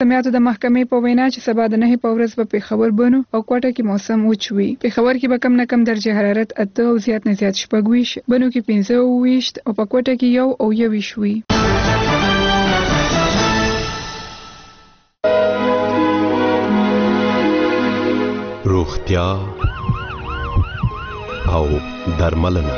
سمیاتو د محکمې په وینا چې سبا د 9 په ورځ په پیښور بنو او کوټه کې موسم وچ وي. پیښور کې به کم نه کم درجه حرارت 8 او زیات نه زیات 26 بنو کې 15 او په کوټه کې 1 او 21 وي. روغتیا او درملنه.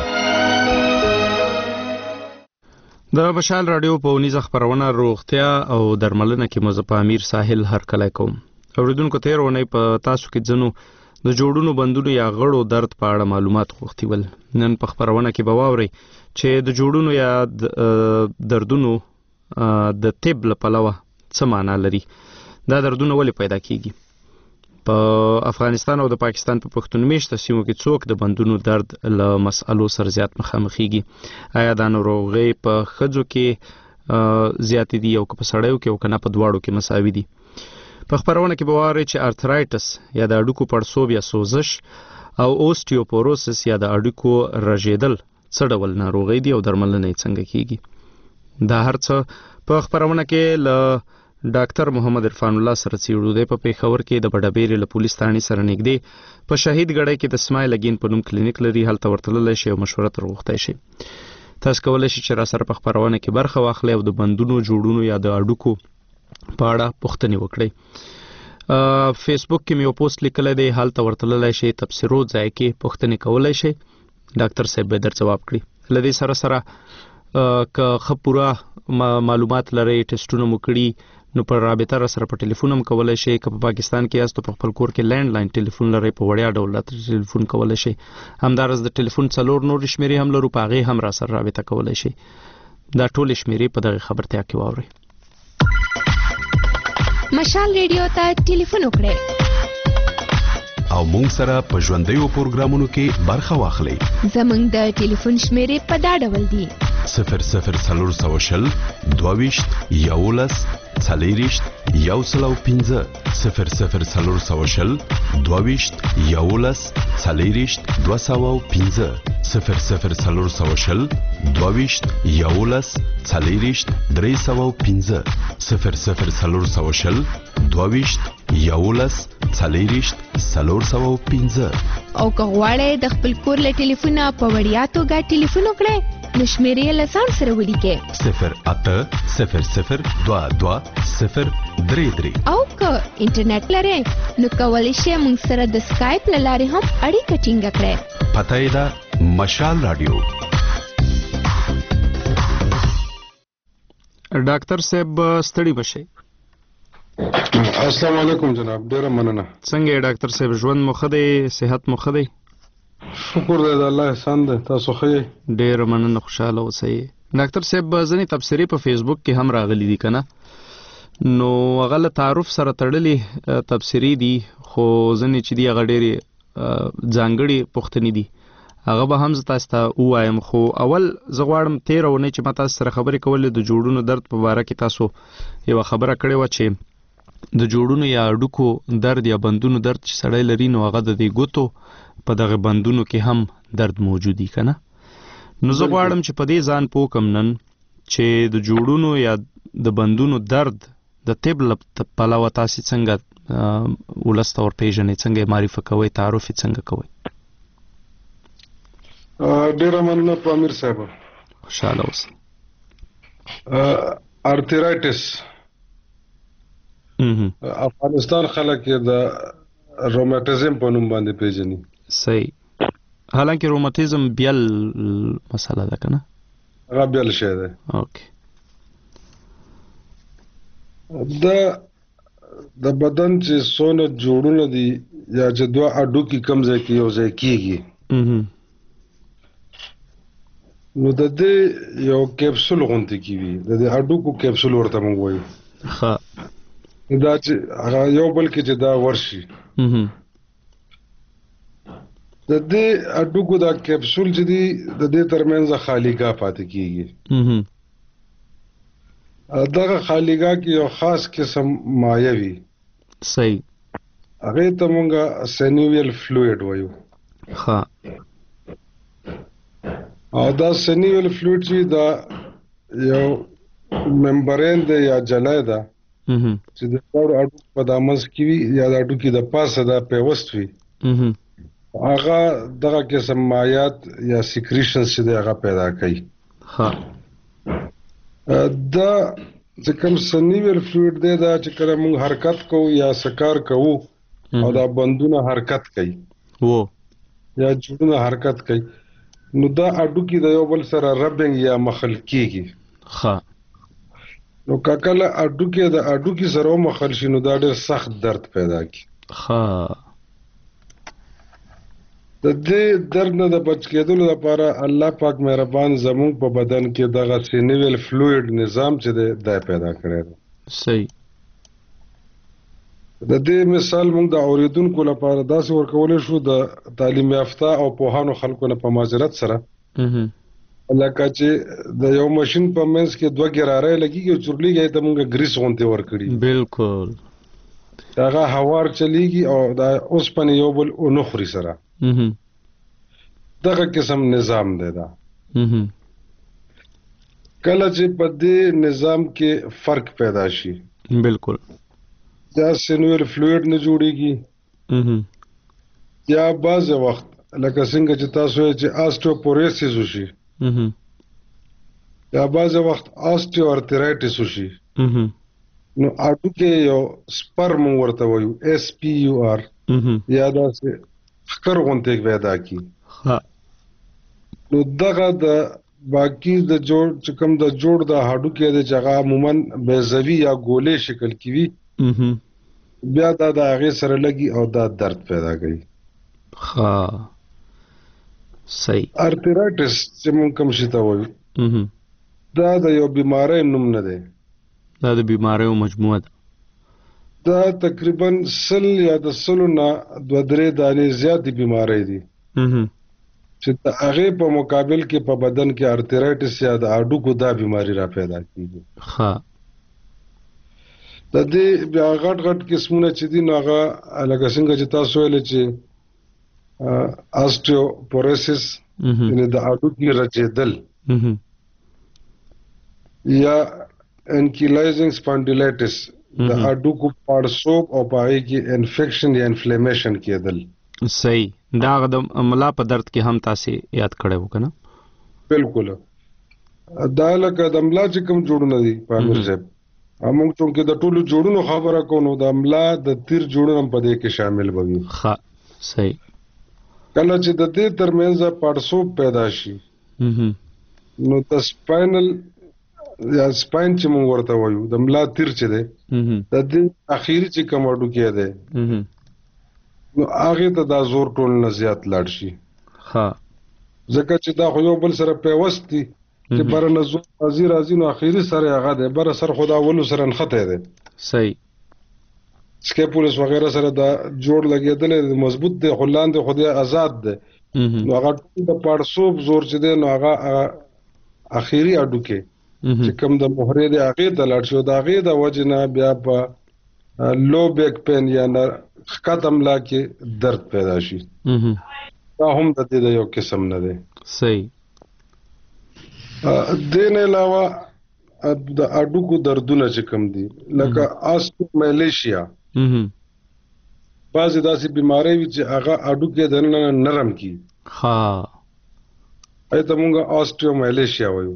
د بشال رادیو په ونیزه خبرونه روغتیا او درملنه کې مزه امیر ساحل هرکلی کوم. اوریدونکو تیر ونی په تاسو کې ځنو د جوړونو بندونو یا غړو درد په اړه معلومات غوښتي ول. نن په خبرونه کې به واوري چې د جوړونو یا دردونو د طب له پلوه څه معنا لري. دا دردونه ولې پیدا کیږي؟ په افغانستان او د پاکستان په پښتون میشته سیمو کې څوک د بندونو درد له مسالو سره زیات مخامخېږي؟ آیا دا ناروغي په ښځو کې زیات دي او که په سړیو کې او که نه په دواړو کې مساوي دي؟ په خبرونه کې به واورئ چې ارترایټس یا د هډوکو پړسوب یا سوزش او اوسټیوپوروسس یا د هډوکو رژېدل څه ډول ناروغي دي او درملنه یې څنګه کیږي؟ دا هر څه په خبرونه کې له ډاکټر محمد عرفان الله سره څیړو دی. په پیښور کې د بډابېرې له پولیس تھانې سره نږدې په شهید ګړی کې د سمایل اګین په نوم کلینیک لري. هلته ورتللی شي او مشوره تر غوښتی شي. تاسو کولی شئ چې را سره په خپرونه کې برخه واخلئ او د بندونو جوړونو یا د هډوکو په اړه پوښتنې وکړئ. فیسبوک کې مې یو پوسټ لیکلی دی، هلته ورتللی شئ، تبصرو ځای کې پوښتنې کولی شئ، ډاکټر صاحب به در ځواب کړي. له دې سره سره که ښه پوره معلومات لرئ، ټسټونه مو کړي، نو پر رابطه را سره په ټلیفون هم کولی شئ. که په پاکستان کې یاست په خپل کور کې لینډ لاین ټلیفون لرئ، په وړیا ډول راته ټلیفون کولی شئ. همداراز د ټلیفون 4 نور شمیرې هم لرو، په هغې هم را سره رابطه کولی شئ. دا ټولې شمیرې په دغه خبرتیا کې واورئ. مشال ریډیو ته ټلیفون وکړئ او مونږ سره په ژوندیو پروګرامونو کې برخه واخلئ. زمونږ د ټلیفون شمیرې په دا ډول دي: 00420 22 11 40 105 00420 22 11 40 205 00420 22 11 40 305 00420 22 11 40 305. او که غواړئ د خپل کور له ټلیفونه په وړیا توګه ټلیفون وکړئ، نو شمیرې له ځان سره ولیکئ 0800 22 033. او که انټرنیټ لرئ نو کولی شئ موږ سره د سکایپ له لارې هم اړیکه ټینګه کړئ. پته یې ده مشال رادیو. ډاکټر صاحب ستړي بشئ. السلام علیکم جناب، ډیره مننه. څنګه ډاکټر صاحب، ژوند مو ښه دی؟ صحت مو ښه دی؟ شکر دی د الله احسان دی. تاسو ښه یې؟ ډیره مننه، خوشحاله اوسئ. ډاکټر صاحب ځینې تبصرې په فیسبوک کې هم راغلي دي که نه؟ نو هغه له تعارف سره تړلې تبصرې دي، خو ځینې چې دي هغه ډېرې ځانګړې پوښتنې دي. هغه به هم زه تاسو ته ووایم، خو اول زه غواړم تېره اونۍ چې ما تاسو سره خبرې کولې د جوړونو درد په باره کې تاسو یوه خبره کړې وه چې د جوړونو یا هډوکو درد یا بندونو درد چې سړی لري نو هغه د دې ګوتو په دغه بندونو کې هم درد موجود وي که نه؟ نو زه غواړم چې په دې ځان پوه کړم نن چې د جوړونو یا د بندونو درد د طب له پلوه تاسې څنګه ولس ته ورپېژنئ، څنګه یې معرفي کوئ، تعارف یې څنګه کوئ؟ ډیره مننه په امیر صاحب. خوشحاله اوسئ. ارترایټس افغانستان خلک یې د روماتیزم په نوم باندې پیژني. صحیح. حالانکه روماتیزم بیل مسله ده که نه؟ هغه بیل شی دی. اوکې. د بدن چې څونه جوړونه دي یا چې دوه هډوکي کوم ځای کې یو ځای کېږي، نو د دې یو کیپسول غوندې کېږي، د دې هډوکو کیپسول ورته موږ وایو. ښه. دا چې هغه یو بل کې چې دا ورشي، د دې هډوکو دا کیپسول چې دي د دې ترمنځ خالیګاه پاتې کېږي. دغه خالیګاه کې یو خاص قسم مایع وي. صحیح. هغې ته مونږ سینیویل فلویډ وایو. ښه. او دا سینیویل فلویډ چې دا یو ممبرین دی یا جلای ده چې د دواړو اډوکو په دامنځ کې وي یا د اډوکي د پاسه دا پیوست وي هغه دغه قسم مایعات یا سیکریشنز چې دی هغه پیدا کوي. دا چې کوم سنیویل فلویډ دی دا چې کله موږ حرکت کوو یا سکار کوو او دا بندونه حرکت کوي یا جوړونه حرکت کوي نو دا اډوکي د یو بل سره ربنګ یا مخل کیږي. نو کله اډوکي سره مخل شي نو دا ډېر سخت درد پیدا کوي. د دې درد نه د بچ کېدلو لپاره الله پاک مهربان زموږ په بدن کې دغه سینیویل فلویډ نظام چې دی دا پیدا کړی دی. صحیح. د دې مثال موږ د اوریدونکو لپاره داسې ورکولی شو د تعلیم یافته او پوهانو خلکو نه په معذرت سره لکه چې د یو ماشین په منځ کې دوه ګرارۍ لګېږي او چورلیږي ته موږ ګریس غوندې ورکړي. بالکل. هغه هوار چلیږي او دا اوسپنې یو بل ونه خوري سره. دغه قسم نظام دی دا. کله چې په دې نظام کې فرق پیدا شي بالکل یا سینویل فلویډ نه جوړیږي یا بعض وخت لکه څنګه چې تاسو یې چې آسټیوپوروسس وشي یا بعض وخت آسټیوارترایټس وشي نو اډوکي یو سپرم ورته وایو SPUR یا داسې خکر غونډه پیدا کی. نو دغه د باقی د جوړ چې کوم د جوړ د هډوکي د جګه عموما بیزوی یا ګولې شکل کی وي بیا دا د هغه سره لګي او دا درد پیدا کوي. صحیح. ارترایټس چې موږ کوم شي ته وایو دا د یو بیماری نوم نه دی. دا د بیماریو مجموعه ده. دا تقریبا 100 یا د 100 نه 2-3 دانې زیاتې بیماری دي چې د هغې په مقابل کې په بدن کې ارترایټس یا د اډوکو دا بیماری را پیدا کېږي. د دې بیا غټ قسمونه چې دي نو هغه لکه څنګه چې تاسو ویلې چې آسټیوپوروسس یعنې د اډوکي رچېدل یا انکیلایزنګ سپانډیلایټس د اډوکو پړسوب او په هغې کې انفیکشن یا انفلیمیشن کېدل. صحیح. دا د ملا په درد کې هم تاسې یاد کړی و که نه؟ بالکل. دا لکه د ملا چې کوم جوړونه دي په امیر صاحب موږ چونکې د ټولو جوړونو خبره کوو نو د ملا د تیر جوړونه هم په دې کې شامل به وي. صحیح. کله چې د دې ترمنځ پړسوب پیدا شي نو د سپاینل یا سپاین چې موږ ورته وایو د ملا تیر چې دی د دې اخیری چې کوم اډوکی دی نو هغې ته دا زور ټول نه زیات لاړ شي ځکه چې دا خو یو بل سره پیوست دي چې بره نه زور راځي نو اخیری سره هغه دی بره سر خو د اولو سره نښتی دی. صحیح. سکیپولس وغیره سره دا جوړ لګېدلی دی مضبوط دی خو لاندې خو دی آزاد دی نو هغه ټول د پړسوب زور چې دی نو هغه اخیری اډوکی چې کوم د محرې دی هغې ته لاړ شي او د هغې د وجې نه بیا په لو بیک پین یا ښکته ملا کې درد پیدا شي. دا هم د دې د یو قسم نه دی. صحیح. دې نه علاوه د اډوکو دردونه چې کوم دي لکه آسټومیلیشیا بعضې داسې بیماری وي چې هغه اډوکي دننه نرم کي هغې ته مونږ آسټیومیلیشیا وایو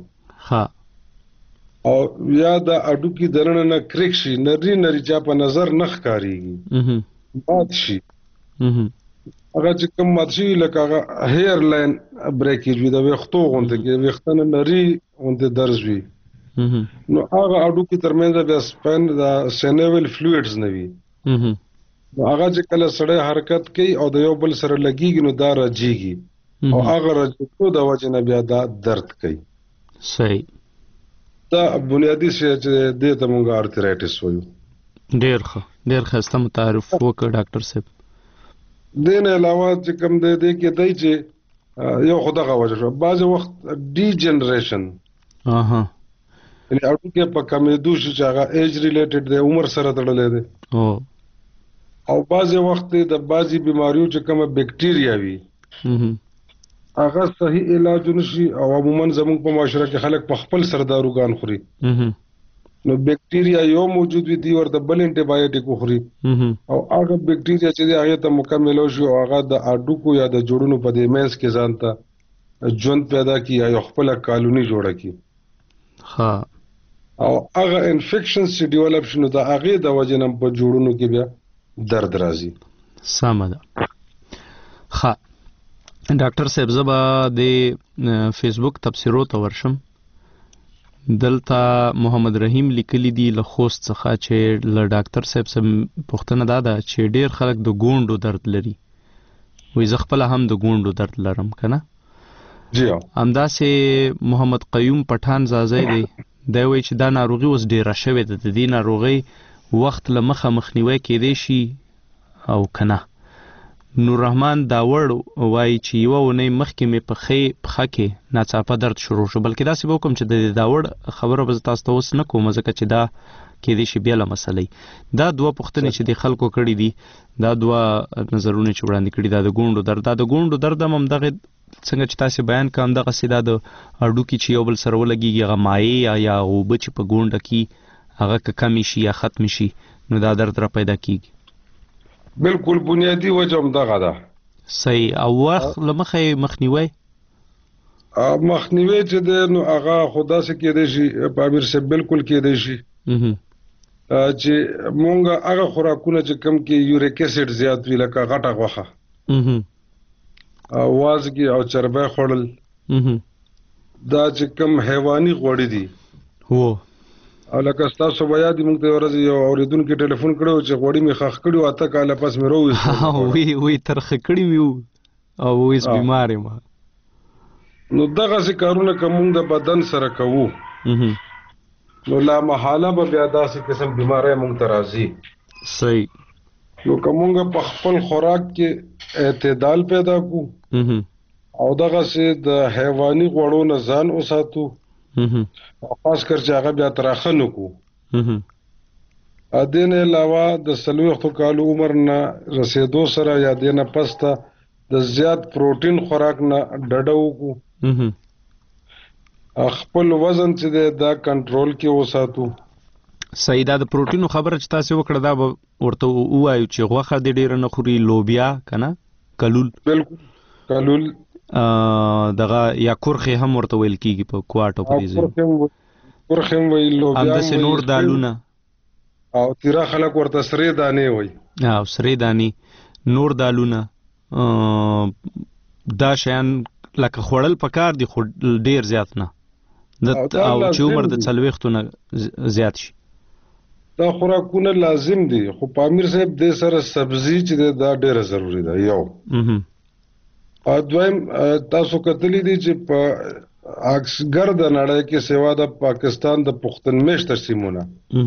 او یا د اډوکي دننه نه کرک شي نري چا په نظر نه ښکارېږي مات شي هغه چې کوم مات شي لکه هغه هیر لاین بریکیج وي د ویښتو غوندې کې ویښته نه نري غوندې درز وي نو هغه اډوکي ترمنځ بیا سپاین د سینیویل فلویډز نه وي نو هغه چې کله سړی حرکت کوي او د یو بل سره لګېږي نو دا رجېږي او هغه رجېدو د وجې نه بیا دا درد کوي. صحیح. دا بنیادي شی چې دې ته مونږ ارترایټس وایو. ډېر ښایسته متعارف وکړ ډاکټر صاحب. دې نه علاوه چې کوم دی دې کې دی چې یو خو دغه وجه شوه بعضې وخت ډي جنریشن یعنې اډوکي په کمېدو شي چې هغه ایج ریلیټډ دی عمر سره تړلی دی او بعضې وخت د بعضې بیماریو چې کومه بیکټیریا وي هغه صحیح علاج نشي او عموما زموږ په معاشره کې خلک په خپل سر داروګان خوري نو بیکټیریا یو موجود وي دی ورته بل انټي بایوټیک وخوري او هغه بیکټیریا چې هغه ته مکمل شي او هغه د اډوکو یا د جوړونو په دې مینس کې ځانته ژوند پیدا کی یا خپل کالونی جوړه کی ها او هغه انفیکشنز چې ډیولپ شنو د هغه د وجه نه په جوړونو کې بیا درد راځي سمه ده ها ډاکټر صاحب زبا د فیسبوک تبصرو ته ورشم دلته محمد رحیم لیکلی دی له خوست څخه چې له ډاکټر صاحب سم پوښتنه ده چې ډیر خلک د ګوندو درد لري وې زه خپل هم د ګوندو درد لرم کنه جی همداسې محمد قیوم پټان زازی دی دا وایي چې دا ناروغي اوس ډیره شوې ده د دې ناروغي وخت له مخه مخنیوي کېدی شي او کنه نور رحمان داوړ وایي چې یو ونې مخکې مې په خه کې ناڅاپه درد شروع شو بلکې داسې به کوم چې د داوړ خبره به تاسو ته اوس نه کوم ځکه چې دا کېدی شي بیا له مسلې دا دوه پوښتنې چې د خلکو کړي دي دا دوه نظرونه چې وړاندې کړي دا د ګوندو درد دا د ګوندو درد هم دغه څنګه چې تاسو بیان کوم دغه سیدا د اډوکی چې یو بل سره ولګي هغه مایع یا اوبه چې په ګونډه کې هغه کمی شي یا ختم شي نو دا درد را پیدا کیږي بالکل بنیادی وجه هم دغه ده صحیح او وخت لمخه مخنیوي چې د نو هغه خدا سره کېدی شي په امیر سره بالکل کېدی شي چې مونږه هغه خوراکونه چې کم کې یوریک اسید زیات وی لکه غټه غوخه وازګي او چربه خوړل دا چې کم حیواني غوړي دي هو او لکه تاسو بیا د موږ ته ورځ یو اوریدونکو ټلیفون کړو چې غوړي می خخ کړو اته کاله پس مې روي وی ترخ کړی وی او ویس بیمار ما نو دغه څه کارونه کوم د بدن سره کوو نو لا محاله به بیا داسې قسم بیماری موږ ته راځي صحیح نو کومه په خپل خوراک کې اعتدال پیدا کو او دغه څه د حیواني غوړو نه ځان وساتو او خاص کر چې هغه بیا تراخه نکو ا دې نه علاوه د 40 کالو عمر نه رسیدو سره یا دې نه پسته د زیات پروتین خوراک نه ډډه وکړو خپل وزن چې دا کنټرول کې وساتو صحیح دا د پروتینو خبره چې تاسو وکړه دا ورته وایو چې غوخه د ډیر نه خوري لوبیا کنه کلول بالکل کلول دغه یا کورخه هم ورته ویل کیږي په کوارټو پریزه کورخه وی لوبیا هم د نور دالونه او تیرا خلک ورته سری دانه وي او سری دانی نور دالونه دا شیان لکه خوړل پکار دي خو ډیر زیات نه او چې عمر د 40 نه زیات شي دا خوراکونه لازم دي خو پامیر صاحب د سره سبزی چې دا ډیره ضروری ده یو دویم تاسو کتلی دي چې په اکثر د نړۍ کې سیوا د پاکستان د پښتون میشت سیمونه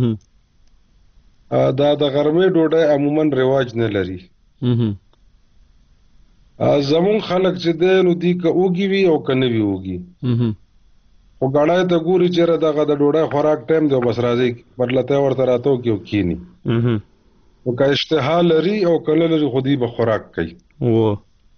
دا د غرمې ډوډۍ عموما رواج نه لري زمون خلک چې د نو دي که اوږي وي او کنه وي اوږي او غاړه ته ګوري چې دغه د ډوډۍ خوراک ټایم دی بس راځي پرلته ورته راتو کې کینی او که اشتها لري او کله لري خودي به خوراک کوي و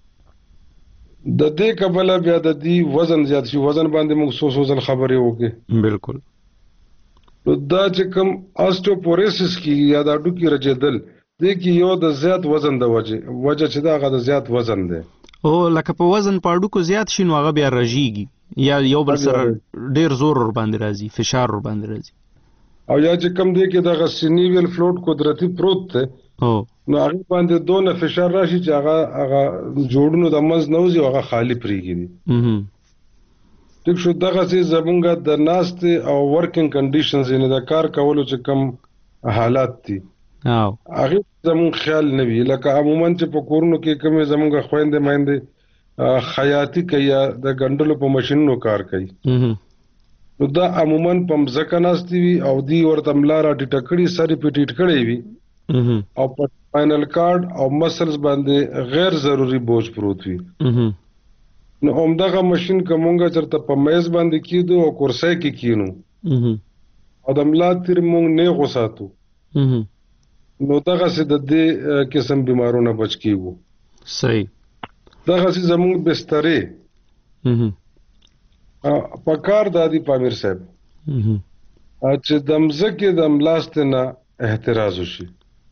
د دې قبل بیا د دې وزن زیات شي وزن باندې موږ سوزل خبرې وکړي بالکل نو دا چې کوم آستیوپوروسس کی یا د اډو کې رجدل د کې یو د زیات وزن د وجه چې دا غا د زیات وزن دی او لکه په وزن په اډو کو زیات شي نو هغه بیا رژیږي یا یو بل سره ډیر زور ور باندې راځي فشار ور باندې راځي او یا چې کم دی کې د سینیویل فلوټ قدرتی پروت ته نو هغه باندې دونه فشار راشي چې هغه جوړونو د مز نوځي هغه خالی پریږي ټیک شو دغه چې زمونږ د ناست او ورکینګ کنډیشنز یعنی د کار کولو چې کم حالات دي هغه زمون خیال نه وی لکه عموما چې په کورونو کې کوم زمونږ خويندې مایندې خیاطي کوي د ګندلو په ماشينونو کار کوي نو دا عموما په مځکه ناستي وي او دی ورته ملاره ټټکړي سری پټیټ کړي وي او په سپاینل کارډ او مسلز باندې غیر ضروری بوج پروت وي نو همدغه ماشين کومګه چرته په میز باندې کیدو او کورسای کې کینو او د ملا تیر مونږ نه غوساتو نو دغه څه د دې قسم بیمارونو بچ کیږو صحیح دغه څه زموږ بسترې په کار دادی پامیر صاحب چې د مځکې د ملاست نه احتراز وشي.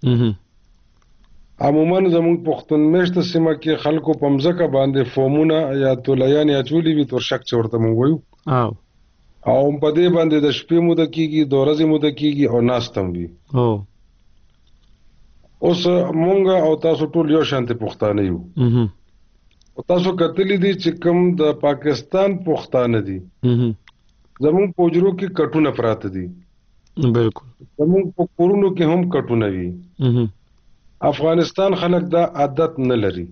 عموما زموږ پښتون میشته سیمه کې خلکو په مځکه باندې فومونه یا تولیان اچولي وي، تور شک چې ورته موږ وایو، او په دې باندې د شپې موده کېږي، د ورځې موده کېږي او ناست هم وي. اوس مونږ او تاسو ټول یو شانتې پښتانه یو. او تاسو کتلی دي چې کوم د پاکستان پښتانه دي زموږ په حجرو کې کټونه پراته دي. بالکل. زموږ په کورونو کې هم کټونه وي. افغانستان خلک دا عادت نه لري.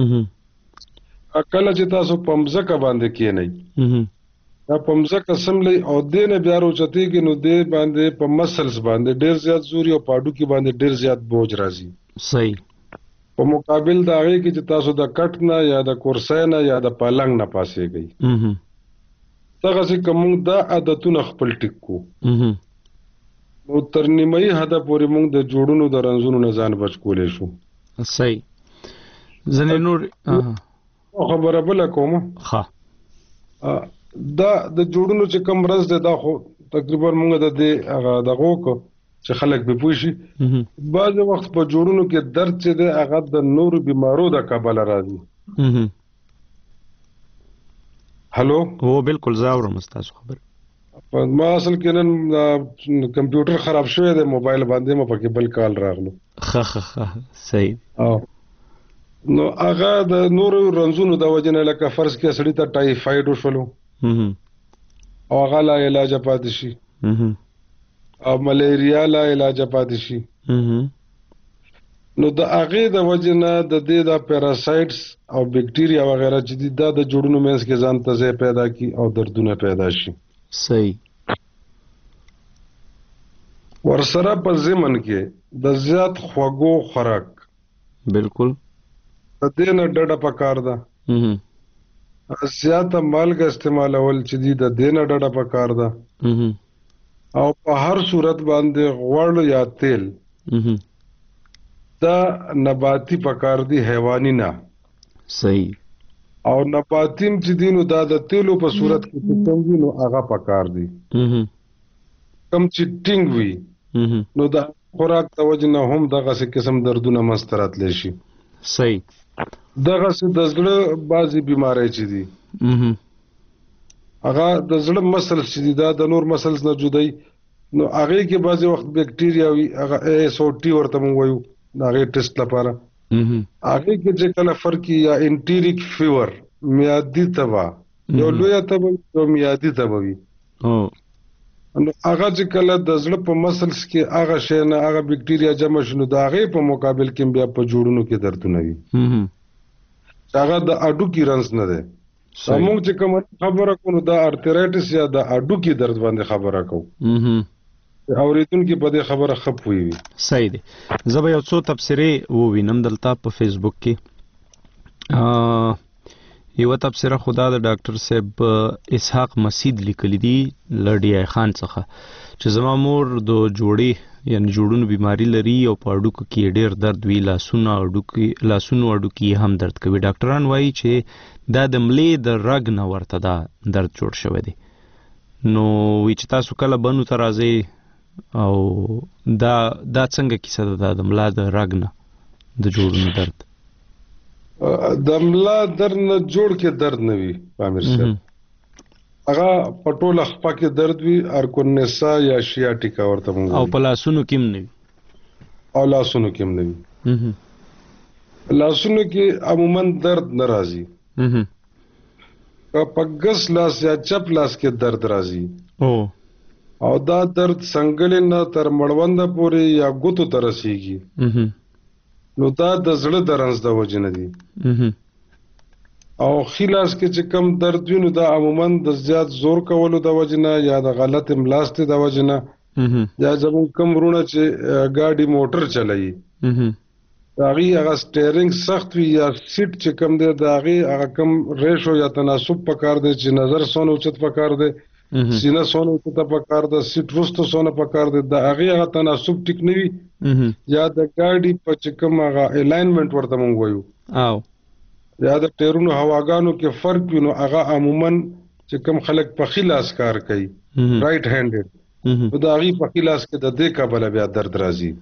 کله چې تاسو په مځکه باندې کېنئ، دا په مځکه سملی او دې نه بیا راوچتېږي، نو دې باندې په مسلز باندې ډېر زیات زوري او په هډوکي باندې ډېر زیات بوج راځي. صحیح. په مقابل د هغې کې چې تاسو د کټ نه یا د کورسۍ نه یا د پالنګ نه پاسېږئ. دغسې که موږ دا عادتونه خپل ټیک کړو، نو تر نیمایي حده پورې موږ د جوړونو د رنځونو نه ځان بچ کولی شو. صحیح. ځینې نور خبره بله کومه، دا د جوړونو چې کم رز دی، دا خو تقریبا موږ د دې هغه دغه وکړو چې خلک پې پوه شي. بعضې وخت په جوړونو کې درد چې دی هغه د نورو بیمارو د کبله راځي. هلو. هو بالکل زه اورم ستاسو خبره. ما اصل کې نن کمپیوټر خراب شوی دی، موبایل باندې ما پکې بل کال راغلو. صحیح. نو هغه د نورو رنځونو د وجې نه، لکه فرض کې سړي ته ټایفاید وشولو او هغه لا علاجه پاتې شي، او ملیریا لا علاجه پاتې شي، نو د هغې د وجې نه د دې د پیراسایټس او بیکټیریا وغیره چې دي، دا د جوړونو منځ کې ځان ته ځای پیدا کړي او دردونه پیدا شي. صحیح. ورسره په ضمن کې د زیات خوږو خوراک، بالکل، د دې نه ډډه پکار ده. زیاته مالګه استعمالول چې دي، د دې نه ډډه پکار ده. او په هر صورت باندې غوړ یا تیل دا نباتی پکار دي، حیواني نه. صحیح. او نباتیم چې دي، نو دا د تیلو په صورت کې چې کم وي، نو هغه پکار دي. کم چې ټینګ وي، نو د خوراک د وجې نه هم دغسې قسم دردونه منځته راتلی شي. صحیح. دغسې د زړه بعضې بیماری چې دي، هغه د زړه مسلز چې دي، دا د نور مسلز نه جدای، نو هغې کې بعضې وخت بیکټیریا وي، هغه ASOT ورته موږ وایو د هغې ټیسټ لپاره. هغې کې چې کله فرق یا انټیریک فیور، میادي تبه، یو لویه تبه یو میادي تبه وي، نو هغه چې کله د زړه په مسلز کې هغه شی نه هغه بیکټیریا جمع شي، نو د هغې په مقابل کې بیا په جوړونو کې دردونه وي، چې هغه د هډوکي رنځ نه دی. موږ چې کومه خبره کوو، نو د ارترایټس یا د هډوکي درد باندې خبره کوو. اورېدونکي په دې خبره ښه پوهېږي. صحیح دی. زه به یو څو تبصرې ووینم دلته په فیسبوک کې. یوه تبصره خو دا د ډاکټر صاحب اسحاق مسید لیکلی دي له ډی خان څخه، چې زما مور د جوړې یعنې جوړونو بیماری لري او په هډوکو کې ډېر درد وي، لاسونو هډوکي هم درد کوي. ډاکټران وایي چې دا د ملې د رګ نه ورته دا درد جوړ شوی دی. نو وی چې تاسو کله بنو ته راځئ او دا څنګه کیسه ده د ملا د رګ نه د جوړونو درد؟ د ملا درد نه جوړ کې درد نه وي پامیر صاحب، هغه په ټوله خپه کې درد وي، ارکونیسا یا شیاټیکا ورته موږ، او په لاسونو کې هم نه وي. او لاسونو کې هم نه وي. لاسونو کې عموما درد نه راځي. په ګس لاس یا چپ لاس کې درد راځي، او دا درد څنګلې نه تر مړونده پورې یا ګوتو ته رسیږي، نو دا د زړه د رنځ د وجې نه دي. او ښي لاس کې چې کم درد وي، نو دا عموما د زیات زور کولو د وجې نه یا د غلط ملاستې د وجې نه، یا زموږ کم وروڼه چې ګاډي موټر چلوي، د هغې هغه سټیرنګ سخت وي یا سیټ چې کم دی، د هغې هغه کم ریشو یا تناسب پکار دی، چې نظر څونه اوچت پکار دی، سینه څونه اوچته پکار ده، سیټ وروسته څونه پکار دی، د هغې هغه تناسب ټیک نه وي، یا د ګاډي په چې کوم هغه الاینمنټ ورته موږ وایو، یا د ټیرونو هواګانو کې فرق وي، نو هغه عموما چې کوم خلک په ښي لاس کار کوي، رایټ هینډډ، نو دا غي په خلاص کې د دې کابل بیا درد راځي.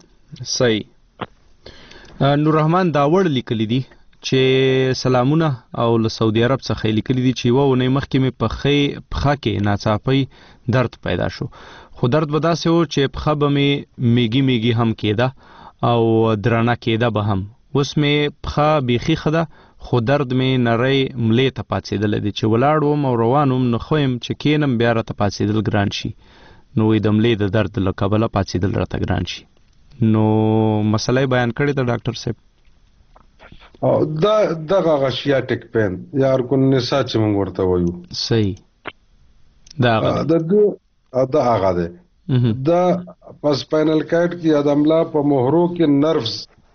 صحیح. نور رحمان داوړ لیکلی دي چې سلامونه او له سعودي عرب څخه لیکلی دي چې وونه مخکې مې پخه کې ناڅاپي درد پیدا شو، خو درد به داسې و چې پخه به مې میږي هم کېده او درانه کېده به هم. اوس مې پخه بیخي ښه ده، خو درد مې نری ملې ته پاڅېدلی دی چې ولاړ وم او روان وم، نو ښه یم چې کېنم بیا راته پاڅېدل ګران شي. نو د ملې د درد له کبله پاڅېدل راته ګران شي. نو مسله بیان کړې ده ډاکټر صاحب. دا دغه غشیاټک پین یا ارګونیسا چې موږ ورته وایو. صحیح. دا هغه ده. دا په سپاینل کارډ کې یا د املا په مهرو کې نروز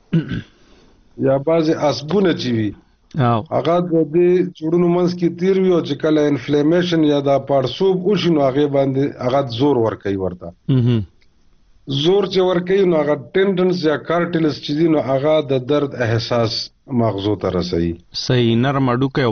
یا بعضې عصبونه چې وي هغه د دې چوړونو منځ کې تیر وي او چې کله انفلیمیشن یا دا پړسوب وشي نو هغې باندې هغه زور ورکوي ورته. زور چې ورکوي نو هغه ټینډنس یا کارټلس چې دي نو هغه د درد احساس مغزو ته رسوي. صحیح. نرم هډوکی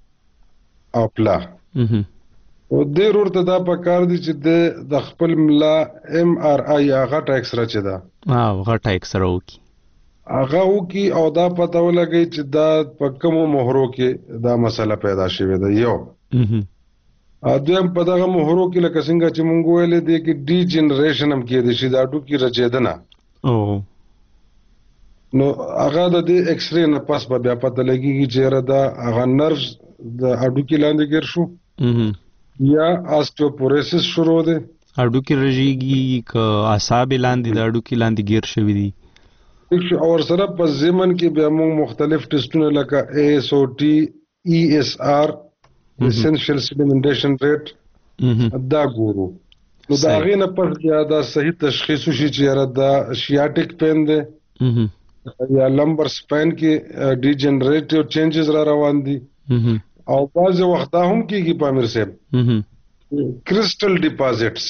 او پلا او دې ورته دا پکار دي چې د خپل ملا ام آر آی غټه ایکسره چې ده غټه ایکسره وکړي، هغه وکړي او دا پته ولګي چې دا په کومو مهرو کې دا مسله پیدا شوې ده. یو دویم په دغه مهرو کې لکه څنګه چې مونږ ویلې دي کې ډي جنریشن هم کېدی شي، دا هډوکي رچېدنه. نو هغه د دې ایکس رې نه پس به بیا پته لګېږي چې دا هغه نروز د هډوکي لاندې ګیر شو یا آسټیوپوروسس شروع دی. هډوکي رژېږي که اعصاب لاندې د هډوکي لاندې ګیر شوي دي. او سره په ضمن کې بیا موږ مختلف ټیسټونه لکه ASOT ESR essential sedimentation rate دا ګورو. نو دا هغې نه پس بیا دا صحیح تشخیص وشي چې دا شیاټک پین دی یا لمبر سپاین کې ډیجنریټیو چینجز را روان دي. او بعضې وخت دا هم کېږي په امیر صاحب کرسټل ډیپازټس،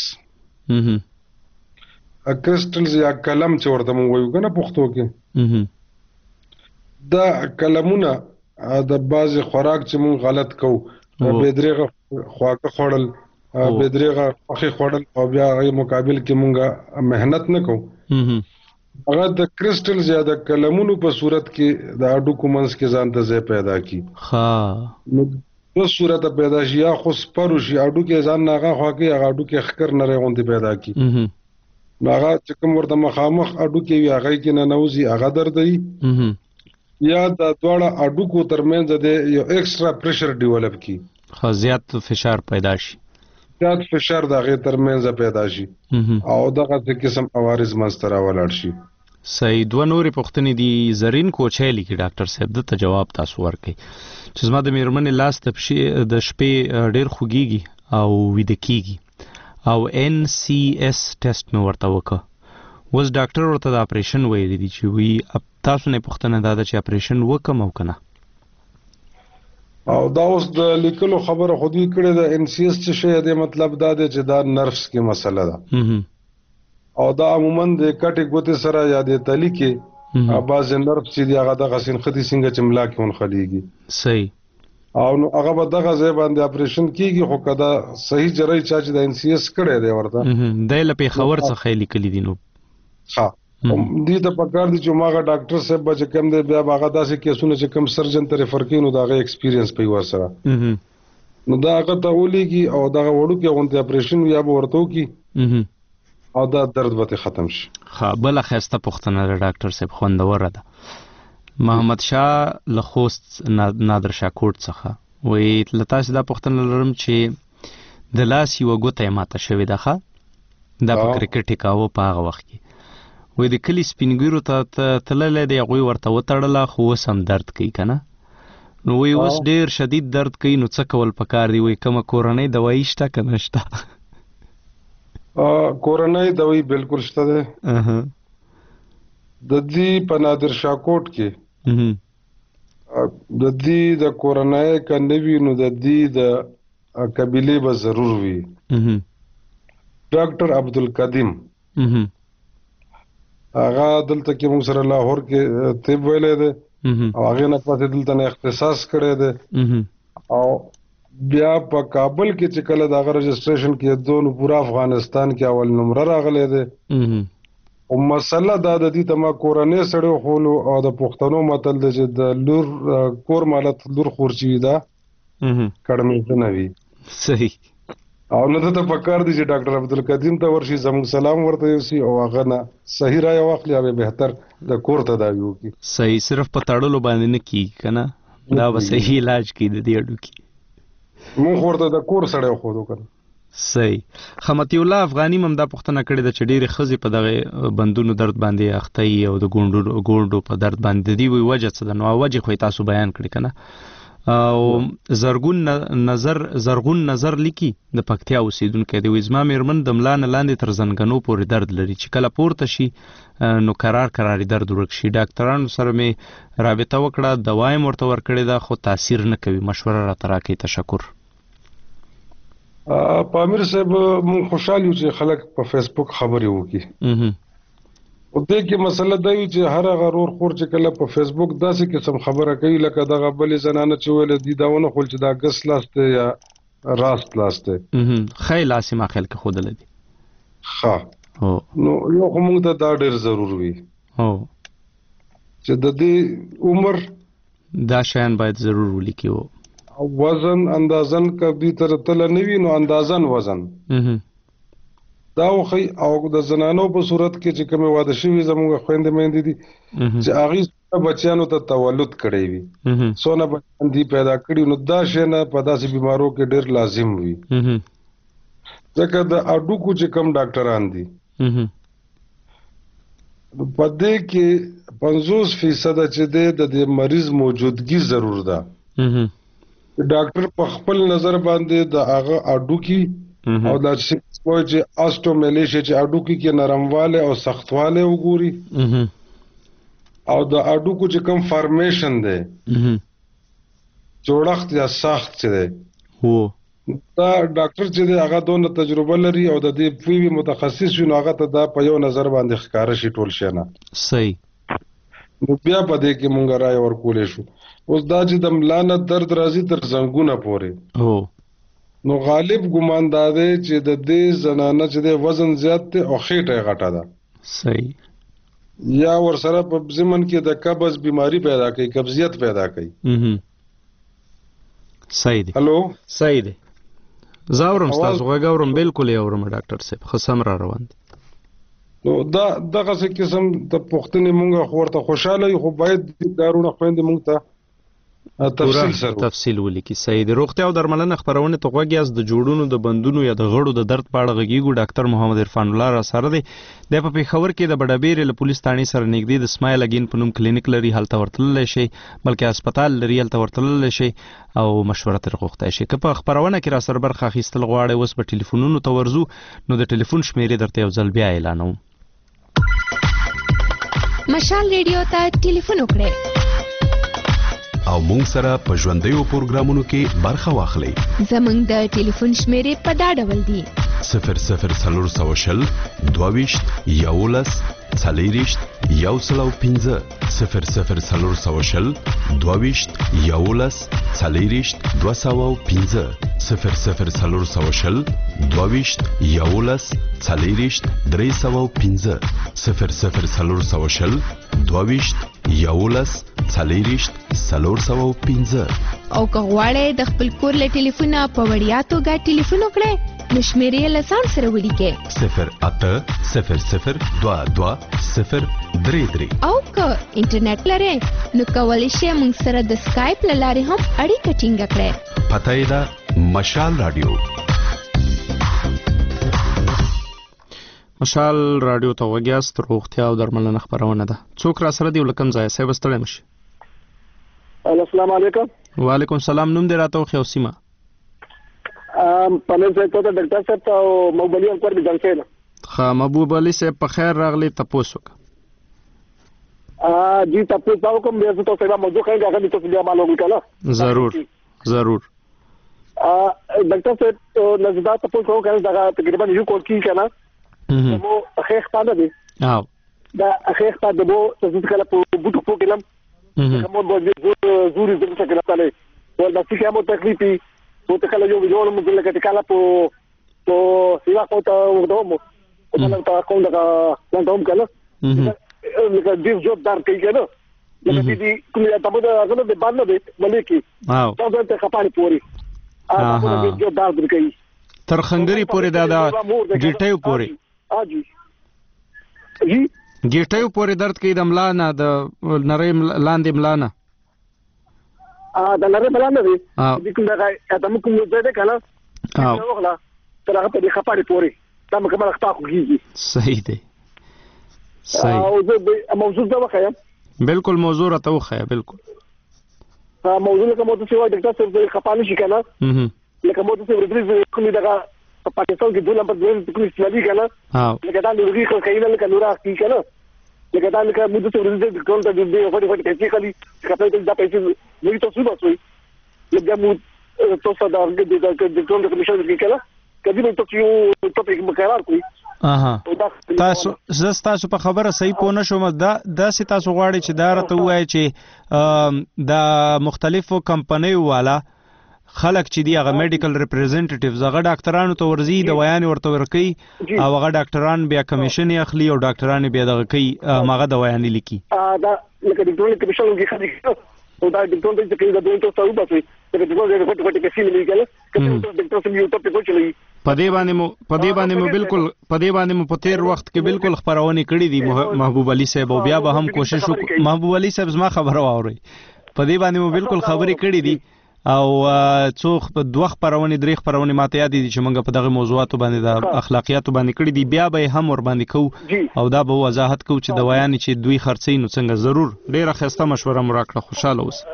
کرسټلز یا کلم چې ورته موږ وایو که نه پښتو کې، دا کلمونه د بعضې خوراک چې موږ غلط کوو، بېدرېغه خواږه خوړل، بېدرېغه غوښې خوړل او بیا هغې مقابل کې موږ محنت نه کوو، هغه د کرسټلز یا د کلمونو په صورت کې د هډوکو منځ کې ځان ته ځای پیدا کړي. نو دو صورته پیدا شي، یا خو سپر وشي هډوکي ځان نه هغه خوا کوي، هغه هډوکي ښکر نری غوندې پیدا کړي. نو هغه چې کوم ورته مخامخ هډوکي وي هغې کې ننوځي هغه دردوي، یا د دواړه هډوکو ترمنځ د یو ایکسټرا پریشر ډیولپ کړي، زیات فشار پیدا شي، زیات فشار د هغې ترمنځ پیدا شي او دغسې قسم عوارض منځته راولاړ شي. صحیح. دوه نورې پوښتنې دي. زرین کوچی لیکي ډاکټر صاحب، دته جواب تاسو ورکړئ چې زما د مېرمنې لاس د شپې ډېر خوږېږي او ویده کېږي او NCS ټیسټ مې ورته وکړه. اوس ډاکټر ورته د اپریشن ویلي دي چې وی تاسو نه پوښتنه دا ده چې اپریشن وکړم او که نه. او دا اوس د لیکلو خبره خو دوی کړې ده. NCS څه شی دی؟ مطلب دا دی چې دا نرفس کې مسله ده او دا عموما د کټې ګوتې سره یا د تلي کې بعضې نرف چې دي هغه دغسې نښتي څنګه چې ملا کې ونښلېږي. صحیح. او نو هغه به دغه ځای باندې اپریشن کېږي، خو که دا صحیح جرۍ چا چې د NCS کړی دی ورته دی له پېښور څخه یې لیکلي دي. نو دې ته پکار دي چې هماغه ډاکټر صاحب به چې کوم دی بیا به هغه داسې کیسونه چې کوم سرجن ته ریفر کوي نو د هغې ایکسپیرینس په ورسره نو دا هغه ته ولېږي او دغه وړوکې غوندې اپریشن یا به ورته وکړي او دا درد به ختم شي. بله ښایسته پوښتنه ده ډاکټر صاحب، خوندوره ده. محمد شاه له خوست نادر شاه کوټ څخه وایي له تاسې دا پوښتنه لرم چې د لاس یوه ګوته یې ماته شوې ده، ښه دا په کرکټ یې کاوه په هغه وخت کې، وایي د کلي سپین ږیرو ته تللی دی، هغوی ورته وتړله خو اوس هم درد کوي که نه. نو وایي اوس ډېر شدید درد کوي، نو څه کول پکار دي؟ وایي کومه کورنۍ دوایي شته که نه شته؟ کورنۍ دوایي بالکل شته دی. د دې په نادر شاه کوټ کې د دې د کورنۍ که نه وي نو د دې د قبیلې به ضرور وي. ډاکټر عبدالقدیم هغه دلته کې موږ سره لاهور کې طب ویلی دی او هغې نه پسې دلته نه اختصاص کړی دی او بیا په کابل کې چې کله دا رجسټریشن کې دوه پورا افغانستان کې اول نمبر راغلی دی او مسله دا د دې تما کورنۍ سره خولو او د پښتنو متل د چې د لور کور مالت لور خورچی دا کړمې نه وي صحیح او نو ته پکار دي چې ډاکټر عبدالقدیم ته ورشي زموږ سلام ورته یوسي او هغه نه صحیح رائے واخلي او بهتر د کور تداوی وکړي. صحیح صرف په تړلو باندې نه کی کنه دا به صحیح علاج کی د دې اډو کی مونږ ورته د کور سره خو دوکن. صحیح. خمتی الله افغانی هم دا پوښتنه کړې ده چې ډېرې ښځې په دغه بندونو درد باندې اخته او د ګونډو په درد باندې دی وی وجه څه ده نو وجه خو تاسو بیان کړی کنه او زرغون نظر لیکي د پکتیا اوسیدونکو دی وزما میرمن د ملا نه لاندې تر زنګنو پورې درد لري چې کله پورته شي نو قرار درد ورک شي. ډاکټرانو سره مې رابطه وکړه دوايي مرته ورکړې ده خو تاثیر نه کوي. مشوره را تراکې تشکر. پامیر صاحب مون خوشاله یو چې خلک په فیسبوک خبرې وکړي او دې کې مسله دا وی چې هر غرور خور چې کله په فیسبوک داسې قسم خبره کوي لکه دغه بلې زنانه چې ویل دي داونه خل چې دا ګس لاسته یا راست لاسته خیل لاسه ما خیل کې خود لدی ها نو یو کوم ته دا ډېر ضرور وي چې د دې عمر دا شیان باید ضرور ولیکي او وزن اندازن کبي تر تل نه وي نو اندازن وزن دا خو او د زنانو په صورت کې چې کومه واده شوی زموږ خويندې مېندې دي چې هغه بچیانو ته تولد کړی وي سونه بچان دي پیدا کړی نو دا شی نه په داسې بیمارو کې ډېر لازم وي ځکه د اډوکو چې کوم ډاکټران دي په دې کې 50% چې د مریض موجودګي ضرور ده ډاکټر په خپل نظر باندې د هغه اډوکی او دا چې آستومیلیشیا چې اډوکی کې نرمواله او سختواله وګوري او د اډوکو چې کوم فارمیشن ده جوړښت یا ساخت چې ده دا ډاکټر چې ده هغه دونه تجربه لري او د دې پوی متخصص وي نو هغه ته دا په یو نظر باندې ښکار شي ټول شي نه صحیح. نو بیا په دې کې مونږ راي ورکولې شو اوس دا چې د ملانه درد راځي تر زنګونه پورې نو غالب ګمان دا دی چې د دې زنانه چې د وزن زیات دی او خېټه غټه ده صحیح یا ور سره په زمن کې د قبض بیماری پیدا کوي قبضیت پیدا کوي صحیح دی. هلو صحیح دی زاورم تاسو غوړم بالکل اورم ډاکټر صاحب خصم را روان دي نو دا دغه څه قسم د پښتنې مونږه خورته خوشاله خو باید دارونه خويندې مونږ ته تفصیل ولیکي. صحیح دی. روغتیا او درملنه خبرونه ته غوږیاز د جوړونو د بندونو یا د غړو د درد په اړه غږیږو. ډاکټر محمد عرفان الله را سره دی د پېښور کې د بډابیر له پولیس ثانې سره نږدې د سمایل اگین په نوم کلینیک لري هلته ورتللی شي بلکې هسپتال لري هلته ورتللی شي او مشوره تر غوښتای شي. که په خبرونه کې را سره برخه اخیستل غواړئ اوس په ټلیفونونو ته ورځو نو د ټلیفون شمیرې درته یو ځل بیا اعلانوم. مشال ریډیو ته ټلیفون وکړئ او مونږ سره په ژوندیو پروګرامونو کې برخه واخلئ. زمونږ د ټلیفون شمیرې په دا ډول دي 0040 22 11 40 105 0040 22 11 40 205 0040 22 11 40 305 0040 22 11 40 305 او که غواړئ د خپل کور له ټلیفونه په وړیا توګه ټلیفون وکړئ نو شمیرې له ځان سره ولیکئ 0800 22 033 او که انټرنیټ لرئ نو کولی شئ موږ سره د سکایپ له لارې هم اړیکه ټینګه کړئ. پته یې ده مشال رادیو. مشال رادیو ته وګیاست روغتیا او درملنه خبرونه ده. څوک را سره دی ولکم ځای صاحب ستړی مشي. السلام علیکم. وعلیکم السلام. نوم دې راته خو سیمه پنځه ته ډاکټر صاحب ته محبوب علي انکور دي ځنګل. ها محبوب علي صاحب په خیر راغلی تاسو کا جی تاسو تاو کوم به تاسو ته موضوع کوي هغه تاسو بیا معلومه کړه. ضرور ډاکټر صاحب نزدات تاسو کوم کنه دا تقریبا یو کول کی کنه مو اخیخ پاده دي دا اخیخ پاده بو تاسو کله په بوټو په کلم کوم به زوري زړه څنګه تعالی ول دا څه مو تکلیفي o te kala yo mo le que te kala po si va ko ta o domo o kala ta ko da dom kala le ka dir job dar kai kala le ka di kuya ta boda aglo de banna de maliki ta te khapani pori a ta job dar de kai تر خنګری پورې دا ګیټیو پورې اجي جی ګیټیو پورې درد کوي د ملا نه د نری لاندې ملا نه د نری ملا نه دی د کوم دا ادم کوم دې کنه وغلا تر هغه په خپاري پورې دا مکمل خطا کوږي صحیح دی صحیح او زه موضوع دا وخایم بالکل موضوع راته وخایا بالکل موضوع کوم څه وایي ډاکټر صاحب خپانه شي کنه لکه مو ته ورته کومې دغه پاکستان کې 2 نمبر د کومې استعمالي کنه لکه دا لږی خو کینه لکه نورا کی کنه لکه دا لکه مو ته ورته د ټول د دې په وخت کې خالي کپړې د پیسې نو ته څه وځوي لکه مو تاسو دا د ټول د کمیشن کې کنه کدی نو ته یو ټاپک مقرر کړی تاسو زه په خبره صحیح پوه نشوم دا سي تاسو غواړئ چې دا راته وایي چې د مختلفو کمپنیو والا خلک چې دی هغه میډیکل ریپرزنټیټیوز هغه ډاکټرانو ته ورزي د ویان ورته ورکي او هغه ډاکټران بیا کمیشن اخلي او ډاکټران بیا دغه کوي هغه د ویان لیکي دا لکه د ټول کمیشن کې خدي او دا د ټول د کې د دوی ته څو باسي د ټول د کوټه کې سیمه لیکل کله ډاکټر سم یو ټاپک وچلي په دې باندې مو په تیر وخت کې بالکل خبرونه کړې دي محبوب علي صاحب او بیا به هم کوشش وکړو محبوب علي صاحب زما خبره واوري په دې باندې مو بالکل خبرې کړې دي او څو دوه خبرونه درې خبرونه ماته یاد دي چې موږ په دغه موضوعاتو باندې د اخلاقیاتو باندې کړی دي بیا به هم ور باندې کو او دا به وضاحت کو چې د ویان چې دوی خرڅي نو څنګه ضرور ډیره خسته مشوره مراکړه خوشاله اوس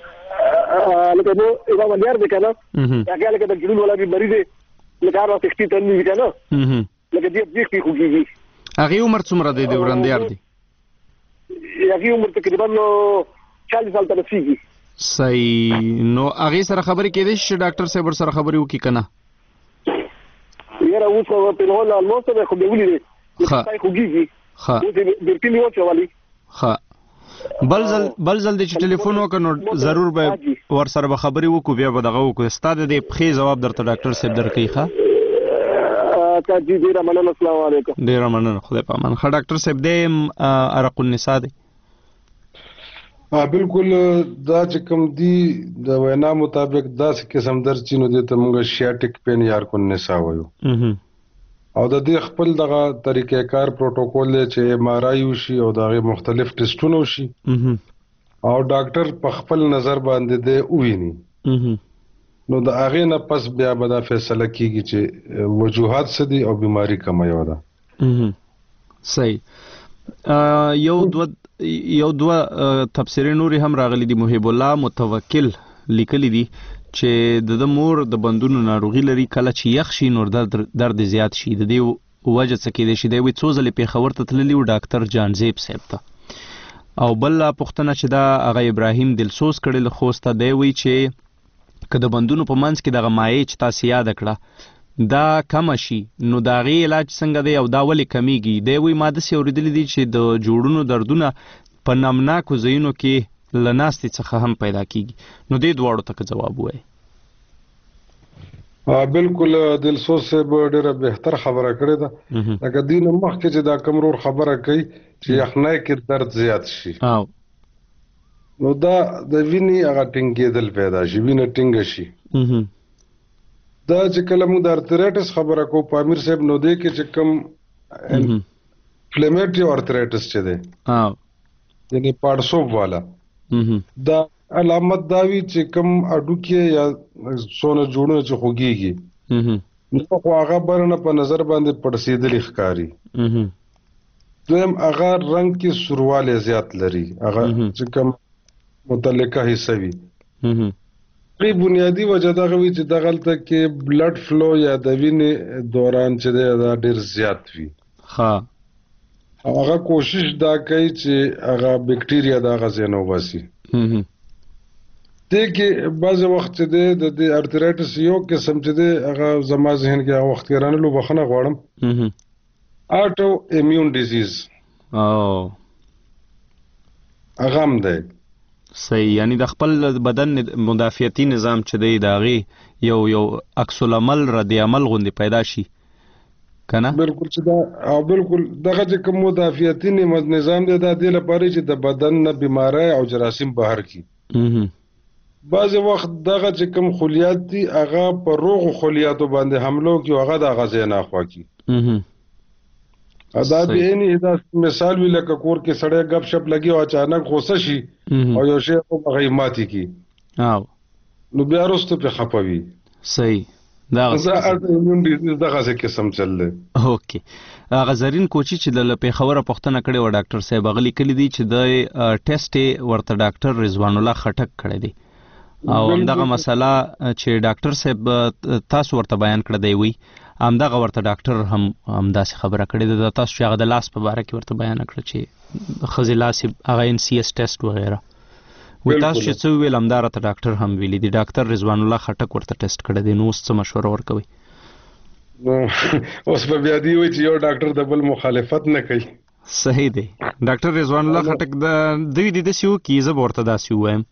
لکه نو یو ولر د کنه هغه لکه د جنون ولا به مریض لکه هغه تختی ته نه کنه لکه دې کې خوږي هغه عمر څومره دی د ورنديار دی هغه عمر تقریبا 40 سال ته رسیدي صحیح نو هغه سره خبرې کېدې چې ډاکټر صاحب سره خبرې وکړي کنه یاره اوس په هغه الموت به خو به ولې نه خوږي ها د ټیلی وچ والی ها بل ځل د ټلیفون وکړو ضرور به ور سره به خبرې وکړو بیا به دغه وکړو ستاده د پخې جواب درته ډاکټر صاحب درکې ښه تاجی ډیر مننه السلام علیکم ډیر مننه خدای په امان ښه ډاکټر صاحب د ارق النساء دی بالکل دا چې کوم دی د وینا مطابق داسې قسم درد چې نو د تمغه شیاټیک پین یار کو نسا وایو او د دې خپل دغه طریقې کار پروتوکول چې ایم آر آی وشي او دغه مختلف ټیسټونه وشي او ډاکټر په خپل نظر باندې دی وویني نو د هغه نه پس بیا به دا فیصله کیږي چې وجوهات څه دي او بیماری کومه یو ده صحیح یو دوه تفسیرې نورې هم راغلي دي محب الله متوکل لیکلي دي چې د مور د بندونو ناروغي لري کله چې یخ شي نور درد زیات شي د دې وجه څه کېدای شي دی وي څو ځلې پیښور ته تللی و ډاکټر جانزیب صاحب ته او بل پوښتنه چې دا هغه ابراهیم دلسوز کړی له خوسته دی وی چې که د بندونو په منځ کې دغه مایع چې تاسو یاد کړه دا کم شي نو دا غي علاج څنګه دی او دا ولې کمیږي دی وی ماده سي اوریدلې دي چې د جوړونو دردونه په نامناکو ځایونو کې لناستي څخه هم پیدا کیږي نو دې دواړو ته جواب وای بالکل دلسوز صاحب ډیره بهتر خبره کړې ده لکه دین مخکې چې دا کمرور خبره کوي چې یخنۍ کې درد زیات شي نو دا د ویني هغه ټینګېدل پیدا شي وینه ټینګ شي دا چې کله موږ د ارترایټس خبره کو پامیر صاحب نو دی کې چې کوم انفلیمیټری ارترایټس چې دی یعنی پاړسوب والا دا علامت داوی چې کوم اډوکې یا سونه جوړونه چې خوږيږي نو خو هغه برنه په نظر باندې پړسیدلی ښکاری دویم هغه رنگ کې سرواله زیات لري هغه چې کوم متعلقه حصہ وي پری بنیادی وجه دا غوي چې دغلته کې بلډ فلو یا د وینې دوران چې دا ډیر زیات وي هغه کوشش دا کوي چې هغه بکټیریا دا غزنه واسي دې کې بعض وخت چې د ارترایټس یو قسم چې هغه زما ذهن کې هغه وخت رانه بخنه غواړم اټو ایمیون ډیزیز هغه هم دی صحیح، یعنی د خپل بدن مدافعتي نظام چې دی د هغې یو عکس العمل رد عمل غوندې پیدا شي کنه. بالکل چې دا او بالکل دغه چې کوم مدافعتي نظام دی دا د لپاره چې د بدن نه بیماری او جراثیم بهر کی. بعض وخت دغه چې کوم خلیات دي هغه په روغ خلیاتو باندې حملو کوي، هغه د غزې نه خوا کی. دا به نه دا مثال وی لکه کور کې سړی غب شپ لګي او اچانک غوسه شي او یو شی په غیماتي کی نو بیا وروسته په خپوي. صحیح، دا ایمون ډیزیز دغه څه قسم چل دی. اوکې، هغه زرین کوچی چې د پیښور پښتنه کړي و ډاکټر صاحب غلی کړي دي چې د ټیسټ ورته ډاکټر رضوان الله خټک کړی دی او همدغه مسله چې ډاکټر صاحب تاسو ورته بیان کړی دی وی همدغه ورته ډاکټر همداسې خبره کړې ده تاسو چې هغه د لاس په باره کې ورته بیان کړه چې ښځې لاس هغه NCS ټیسټ وغیره وی تاسو چې څه وویل همدا راته ډاکټر هم ویلي دي. ډاکټر رضوان الله خټک ورته ټیسټ کړی دی. نو اوس څه مشوره ورکوئ؟ اوس په بیا دی وایي چې یو ډاکټر د بل مخالفت نه کوي. صحیح دی. ډاکټر رضوان الله خټک دوی داسې وکړي، زه به ورته داسې ووایم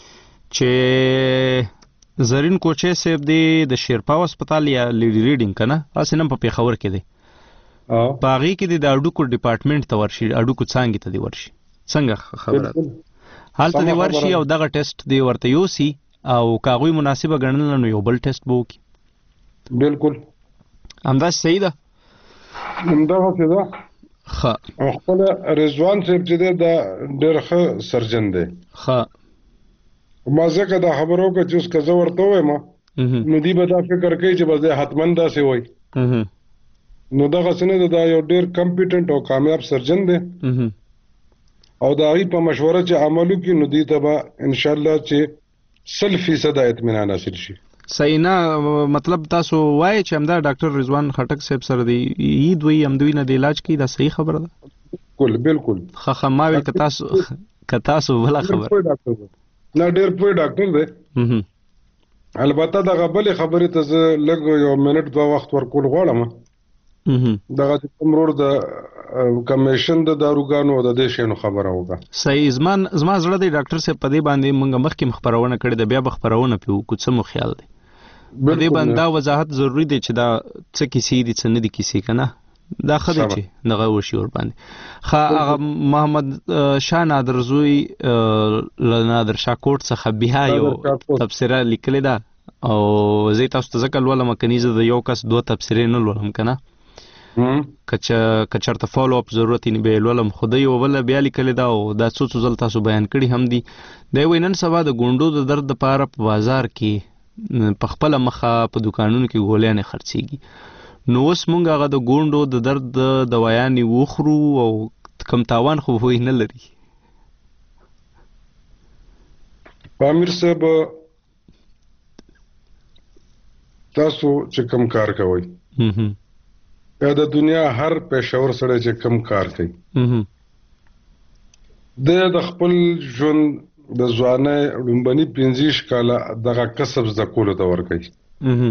چې زرین کوچی صاحب دی د شیرپا هسپتال یا لیډي ریډینګ کنه هسې نن په پیښور کې دی، په هغې کې دی د اډوکو ډپارټمنټ ته ورشي، اډوکو څانګې ته دی ورشي. څنګه خبره هلته دی ورشي او دغه ټیسټ دی ورته یوسي او که هغوی مناسبه ګڼله نو یو بل ټیسټ به وکړي. بالکل همداسې صحیح ده. همدغسې ده. ښه، او خپله رضوان صاحب چې دی دا ډېر ښه سرجن دی. ښه، ما ځکه دا خبره وکړه چې اوس که زه ورته ووایم نو دوی به دا فکر کوي چې بس دی حتما داسې وایي، نو دغسې نه ده. دا یو ډېر کمپیټنټ او کامیاب سرجن دی او د هغې په مشوره چې عمل وکړي نو دوی ته به انشاءالله چې 100% اطمینان حاصل شي. صحیح نه مطلب تاسو وایي چې همدا ډاکټر رضوان خټک صاحب سره دی دوی همدوی نه د علاج کوي، دا صحیح خبره ده؟ بالکل. ښه ما ویل که تاسو بله خبره نه ډېر پوه ډاکټر دی. البته دغه بلې خبرې ته زه لږ یو منټ 2 وخت ورکول غواړم. دغه چې کوم روډ د کمیشن د داروګانو د دې شیانو خبره وکړه. صحیح، زما زړه دی ډاکټر صاحب په دې باندې موږ مخکې خپرونه کړې ده، بیا به خپرونه پرې وکړو. څه مو خیال دی په دې باندې؟ دا وضاحت ضروري دی چې دا څه کیسې دي څه نه دي کیسې که نه، دا ښه دی چې دغه وشي ورباندې. ښه، هغه محمد شاه نادر زوی له نادر شاه کوټ څخه بیا یو تبصره لیکلې ده او زه تاسو ته ځکه لولم کني زه د یو کس 2 تبصرې نه لولم که نه، که چېرته فالو اپ ضرورت یې به یې لولم، خو ده یوه بله بیا لیکلې ده او دا څو ځل تاسو بیان کړي هم دي. دی وایي نن سبا د ګونډو د درد دپاره په بازار کې په خپله مخه په دوکانونو کې ګولیانې خرڅېږي، نو اوس مونږ هغه د ګونډو د درد د دوایانې وخورو او کم تاوان خو وی نه لري. امیر صاحب تاسو چې کم کار کوئ یا د دنیا هر پېښور سره چې کم کار کوي د خپل ژوند د ځوانۍ لومبني 15 کاله دغه کسب زده کولو ته ورکوي.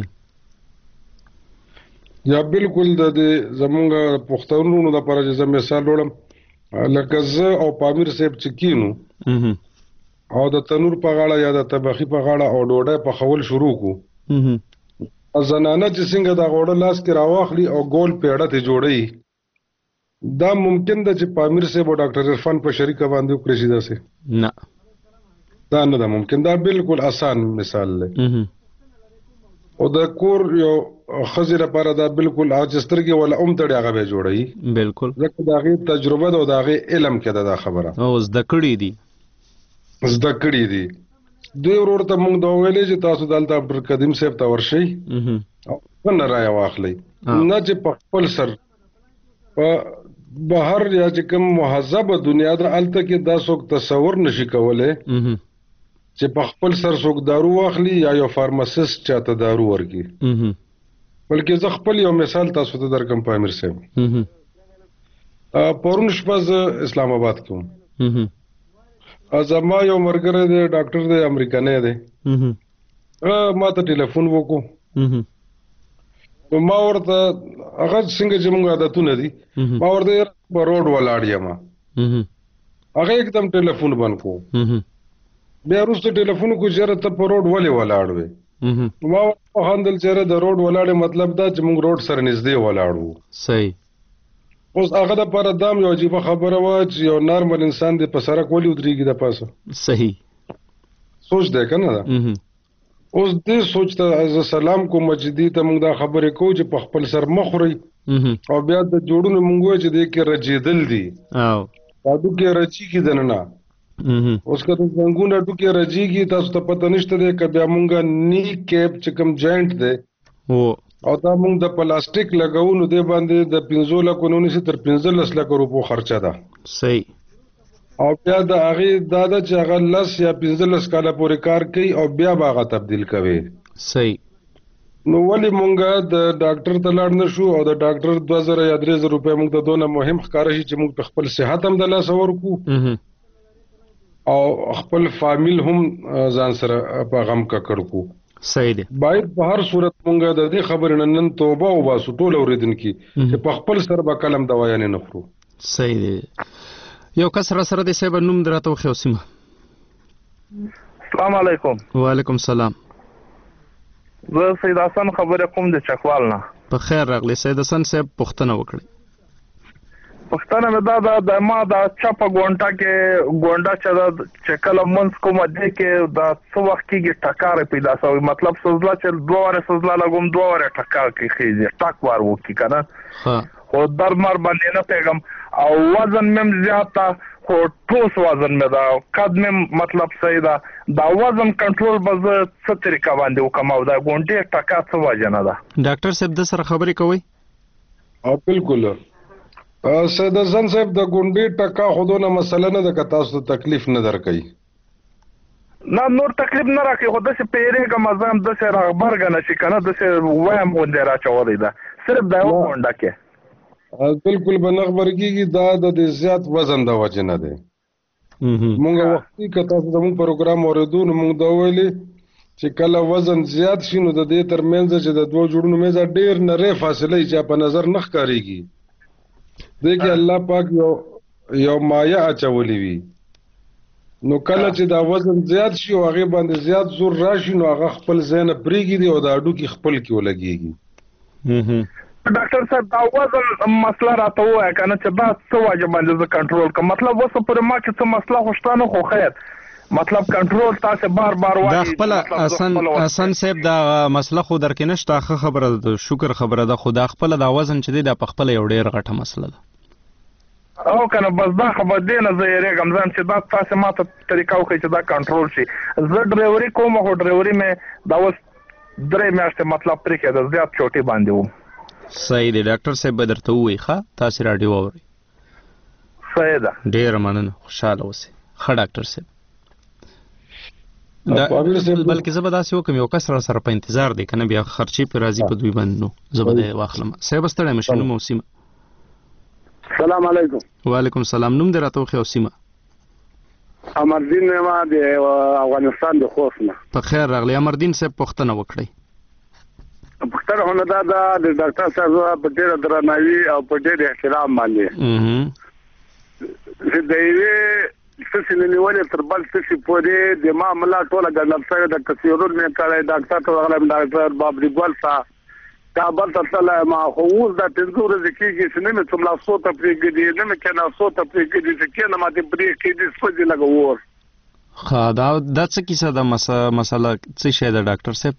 یا بالکل د زمونږ پښتنونو لپاره چې زه مثال وړم لکه زه او پامیر صاحب چې کینو او د تنور په غاړه یا د طبخي په غاړه او ډوډۍ پخول شروع کو، زنانه چې څنګه دا غوړه لاس کې راواخلي او ګول پیړه ته جوړي، دا ممکن ده چې پامیر صاحب او ډاکټر عرفان په شریکه باندې وکړي شي؟ داسې نه، دا نه ده ممکن. دا بالکل آسان مثال دی او د کور یو ښځې لپاره دا بالکل هغه چې سترګې ولا تړي هغه به جوړوي. بالکل، ځکه د هغې تجربه ده او د هغې علم کې ده دا خبره او زده کړي دي. دوی ورور ته موږ دا ویلې چې تاسو دلته عبدالقدیم صاحب ته ورشئ او نه رایه واخلئ، نه چې په خپل سر په بهر یا چې کوم مهذبه دنیا ده هلته کې دا څوک تصور نشي کولی چې په خپل سر څوک دارو واخلي یا یو فارماسیست چاته دارو ورکړي. بلکې زه خپل یو مثال تاسو ته درکم پامیر صاحب. پرون شپه زه اسلام آباد کې وم، زما یو ملګری دی ډاکټر دی امریکانی دی، ما ته ټلیفون وکړو، ما ورته هغه څنګه چې موږ عادتونه دي ما ورته په روډ ولاړ یم، هغه एकदम ټلیفون بند کو بیا وروسته ټلیفون کو چېرې ته په روډ ولې ولاړ وې ما وخندل چېرې د روډ ولاړې مطلب دا چې موږ روډ سره نږدې ولاړ وو. صحیح. اوس هغه دپاره دام یو عجیبه خبره وه چې یو نارمل انسان دی په سړک ولې ودرېږي د پاسه. صحیح. سوچ دی که نه ده. اوس دې سوچ ته زه سلام کوم چې دې ته موږ دا خبرې کوو چې په خپل سر مه خورئ او بیا د جوړونو موږ وایو چې دې کې رجېدل دي هډوکي رجېږي دننه. اوس که د زنګون هډوکي رجېږي تاسو ته پته نشته دی که بیا موږ نی کیپ چې کوم جاینټ دی او دا موږ د پلاستیک لګو نو دې باندې د 15 لکو نه ونیسي تر 15 لکو روپو خرچه ده. صحیح. او بیا د هغې دا ده چې هغه 10 یا 15 کاله پورې کار کوي او بیا به هغه تبدیل کوي. صحیح. نو ولې مونږ د ډاکټر ته لاړ نه شو او د ډاکټر 2000 یا 3000 روپۍ مونږ ته دونه مهم ښکاره شي چې مونږ په خپل صحت هم د لاسه ورکړو او خپل فامیل هم ځان سره په غم ککړ کړو. صحیح دی. باید په هر صورت مونږ د دې خبرې نه نن توبه وباسو ټول اورېدونکي چې په خپل سر به کلم دوايانې نه خورو. صحیح دی. یو کس را سره دی صاحب نوم دراته وخیو سیمه. السلام علیکم. وعلیکم السلام. زه سید حسن خبرې کوم د چکوال نه. په خیر راغلی سید حسن صاحب پوښتنه وکړئ. پښتنه مې دا د ما د چپه ګونټه کې ګونډه چې کله منځ کومه دی کې دا څه وخت کېږي ټکاره پیدا شوی مطلب سوزله چې 2 واره سوزله لګوم 2 واره ټکار کې خېږي ټک وار وکړي که نه خو در مر باندې نه پوهېږم او وزن مې زیاته خو ټوس وزن مې ده قد مې مطلب صحیح ده دا وزن کنټرول به زه څه طریقه باندې وکړم او دا ګونډې ټکا څه وجه نه ده. ډاکټر صاحب د سره خبرې کوئ؟ بالکل سید حسن صاحب د ګونډې ټکا خو دونه مسله نه ده که تاسو ته تکلیف نه درکوي. نه نور تکلیف نه راکوي خو داسې پیرېږم زه هم داسې راغبرګه نه شي که نه داسې وایم غوندې راچولی ده صرف دا یوه غونډه کې بالکل به نه غبرګېږي دا د دې زیات وزن د وجې نه دی. مونږ وختي که تاسو زموږ پروګرام اورېدو نو مونږ دا ویلي چې کله وزن زیات شي نو د دې ترمنځ چې د دوه جوړونو منځ ډېر نری فاصله چې په نظر نه ښکارېږي دې کې الله پاک یو مایه اچولی وي نو کله چې دا وزن زیات شي او هغې باندې زیات زور راشي نو هغه خپل ځای نه پرېږدي او د هډوکي خپل کې ولګېږي. ډاکټر صاحب دا وزن مسله راته ووایه که نه چې دا څه وجه باندې زه کنټرول کړم مطلب اوسه پورې ما کې څه مسله خو شته نه خو خیر مطلب کنټرول تاسې بار بار وایي دا خپله حسن صاحب دا مسله خو درکې نشته ښه خبره ده شکر خبره ده خو دا خپله دا وزن چې دی دا په خپله یو ډېر غټه مسله ده او که نه بس دا خبر دی نه زه یېرېږم ځان چې دا تاسې ما ته طریقه وښایي چې دا کنټرول شي زه ډرایوري کوم خو ډرایوري مې دا اوس 3 میاشتې مطلب پرېښې ده زیات چوټي باندې وم. صحیح دی ډاکټر صاحب به درته ووایي ښه تاسې راډیو واورئ. صحیح ده. ډېره مننه خوشحاله اوسئ. ښه ډاکټر صاحب بلکې زه به داسې وکړم یو کس را سره په انتظار دی که نه بیا خرچې پرې راځي په دوی باندې نو زه به دی واخلم. صاحب ستړی مه شئ نوم او سیمه. السلام علیکم. وعلیکم السلام. نوم دې راته وښیه او سیمه. امردین ما د افغانستان د خوست نه. په خیر راغلی امردین صاحب پوښتنه وکړئ. پوښتنه خو نه دا د ډاکټر صاحب په ډېره درناوي او په ډېر احترام باندې چې د یوې څه نه نیولې تر بل څه پورې د ما ملا ټوله ګڼل شوې ده کثیرون مې کړی ډاکټر ته ورغلم ډاکټر بابري ګل ته کابل ته تللی ما خو اوس دا 5 ورځې کېږي چې نه مې څوملاسو ته پرېږدي نه مې کېناسو ته پرېږدي چې کېنه ماتې پرېږدي سوځي لکه اور. ښه دا څه کیسه ده مسله څه شی ده ډاکټر صاحب؟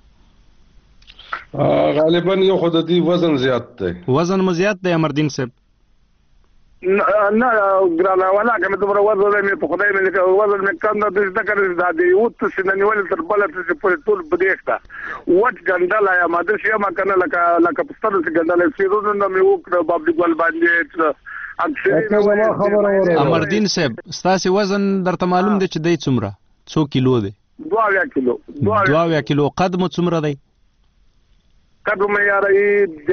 غالبا یو خو د دې وزن زیات دی. وزن مو زیات دی امردین صاحب؟ نه ګرانه ولا که مې دومره وزن دی مې په خدای مې وزن مې کم نه دی زده کړې دا د یو څه نه نیولې تر بله څه پورې ټول بدېښته وټ ګنډلی یم داسې یم که نه لکه په سترګو چې ګنډلی سیرونو مې وکړه بابلي ګل باندې امردین صاحب ستاسې وزن درته معلوم دی چې دی څومره څو کیلو دی؟ 2 کیلو. 2 کیلو. قد مو څومره دی؟ قد مې یاره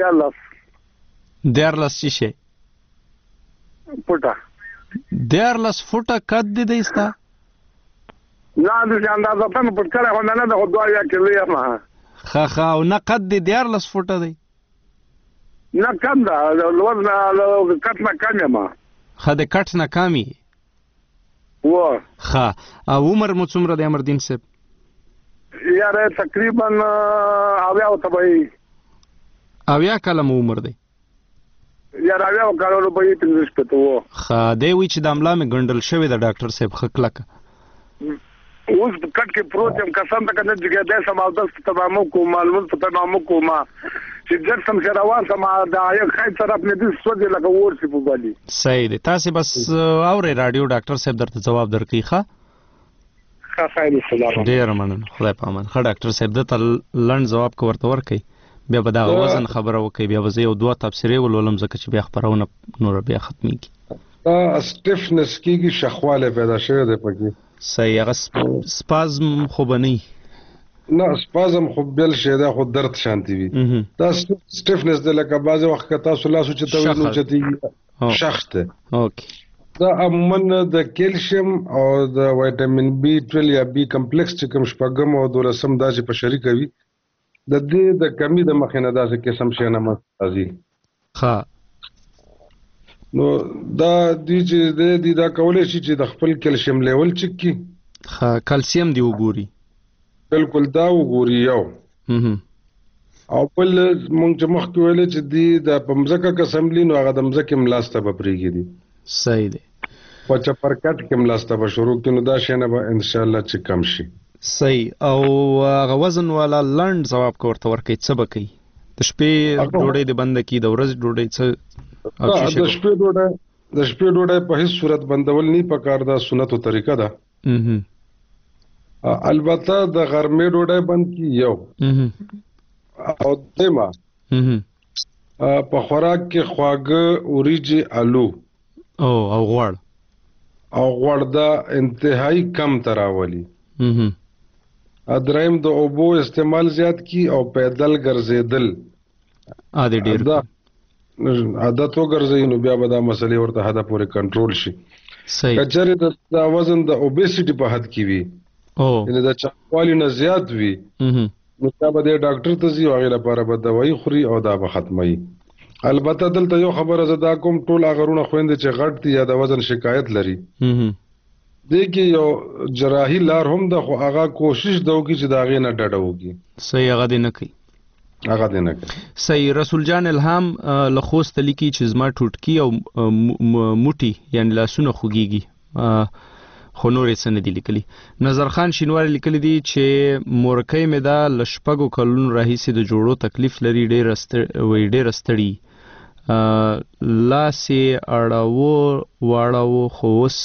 14 څه شی فوټه. 14 فوټه قد دی ستا؟ نه داسې اندازه پم پټ کړی خو نه ده خو 2 کیلو یم. ښه او نه قد دی 14 فوټه دی؟ نه کم ده کټ نه کم یم. ښه د کټ نه کم یې؟ ها او عمر مو څومره دی امردین صاحب؟ یاره تقریبا 80 ته وي. 80 کاله مو عمر دی؟ یاره 80 کاله به یې 15 پته وو. ها دی وی چې د املا مې ګندل شوی د ډاکټر صاحب خکلک. اوس کټ کې پروت یم قسم ته کنه چې د سماوت تمامو کو معلومات په تمامو کو ما چې جر سم شروان سم دا یو خای طرف نه دي سوځي لکه ورسې په بالي. صحیح دی. تاسو بس اوري رادیو ډاکټر صاحب درته جواب درکې ښه خیر السلام. ډیر مننه. خدای په امان. ښه ډاکټر صاحب د تل لند جواب کوورته ورکي بیا به دا وزن خبره وکي بیا به یو دوه تفسیرې ولولم ځکه چې بیا خبرونه نور بیا ختميږي. دا سټیفنس کیږي شخواله پیدا شوه د پکې. صحیح. هغه سپازم خو بنی نه سپازم خو بل شي دا خو درد شانتي وي. دا سټیفنس د لکه بعض وخت که تاسو لاسو چې توینو چتی شخته. اوکې. دا عموما د کیلشیم او د وټامین B12 یا B کمپلیکس چې کوم شپږم او 12 دا چې په شریک وي د دې د کمی د مخینه دا چې قسم شي نه مازي. ها نو دا دی دا کولای شي چې د خپل کیلشیم لیول چک کی. ها کلسیم دی وګوري. بالکل دا وګوري یو. او بل مونږ چې مخکې ویل چې دی د پمزکه قسم لینو هغه د مزکه ملاسته به پریږي دي. صحیح دی. په چپرکټ کې ملاسته به شروع کینو دا شنه به ان شاء الله چې کم شي. صحیح. او هغه وزن والا لند جواب کوورته ورکي څه بکی د شپې ډوډۍ د بند کی د ورځ ډوډۍ څه د شپې ډوډۍ په هیڅ صورت بندول نه پکار دا سنتو طریقه ده. البته د غرمې ډوډۍ بند کی یو. او دیمه په خوراک کې خواږه اوریجی آلو او غوړ دا انتهایی کم تراولی. ادرایم د اوبو استعمال زیات کی او پیدل ګرځیدل عادي ډیر عادت وګرځي نو بیا به دا مسلې ورته حدا پورې کنټرول شي. صحیح. کچره د وزن د اوبیسټي په حد کې وي یعنی د چاقوالي نه زیات وي نو دا به د ډاکټر ته ځي او هغه لپاره به دوايي خوري او دا به ختمي. البته دلته یو خبره زدا کوم ټول هغه خويندې چې غټ دي یا د وزن شکایت لري دغه یو جراحي لار هم د خو هغه کوشش دوکي چې دا غي نه ډډه وږي. صحیح. هغه دې نه کوي. صحیح. رسول جان الهام لخوست لیکي چې زما ټوټکی او موټي یعنی لاسونه خوږيږي خو نورې څه نه دي لیکلي. نظر خان شینواری لیکلي دي چې مورکۍ مې دا لشپږو کلونو راهیسې د جوړو تکلیف لري ډېر ستړي لاسې اړاوو واړاوو خو اوس